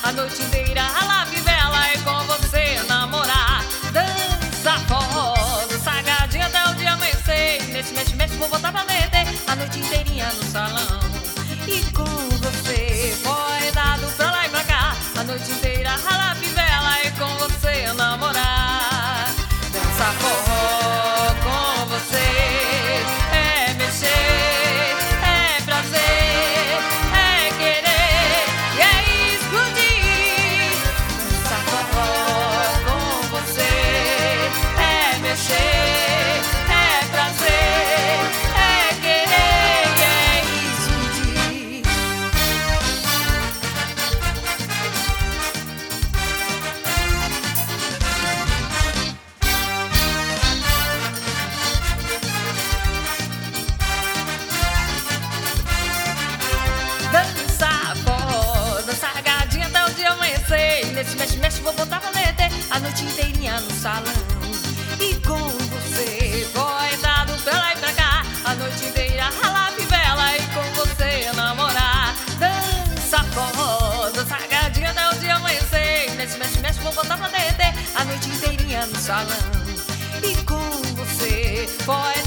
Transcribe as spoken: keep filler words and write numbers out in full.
a noite inteira ralar fivela e com você namorar. Dança forró, dança gadinha até o dia amanhecer. Mexe, mexe, mexe, vou botar pra meter a noite inteirinha no salão. E com você foi dado pra lá e pra cá, a noite inteira ralar fivela e com você namorar. Dança forró com você é mexer, é prazer, é querer e é explodir. Dança forró com você é mexer, é prazer, é querer e é explodir. Dança forró, dança gadinha até o dia amanhecer. Mexe, mexe, mexe, vou botar pra meter a noite inteirinha no salão. E com você foi dado pra lá e pra cá, a noite inteira ralar fivela e com você namorar. Dança forró, dança gadinha até o dia amanhecer. Mexe, mexe, mexe, vou botar pra meter a noite inteirinha no salão. E com você foi